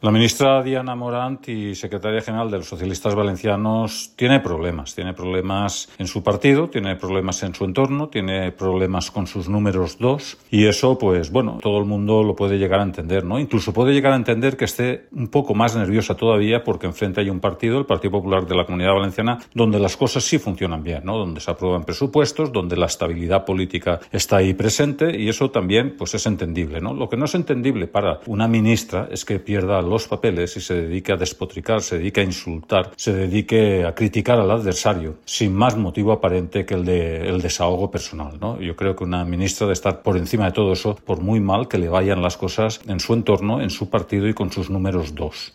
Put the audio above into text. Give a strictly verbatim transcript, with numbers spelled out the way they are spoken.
La ministra Diana Morant y secretaria general de los socialistas valencianos tiene problemas. Tiene problemas en su partido, tiene problemas en su entorno, tiene problemas con sus números dos y eso, pues bueno, todo el mundo lo puede llegar a entender, ¿no? Incluso puede llegar a entender que esté un poco más nerviosa todavía porque enfrente hay un partido, el Partido Popular de la Comunidad Valenciana, donde las cosas sí funcionan bien, ¿no? Donde se aprueban presupuestos, donde la estabilidad política está ahí presente y eso también, pues es entendible, ¿no? Lo que no es entendible para una ministra es que pierda los papeles y se dedique a despotricar, se dedique a insultar, se dedique a criticar al adversario sin más motivo aparente que el de el desahogo personal, ¿no? Yo creo que una ministra debe estar por encima de todo eso, por muy mal que le vayan las cosas en su entorno, en su partido y con sus números dos.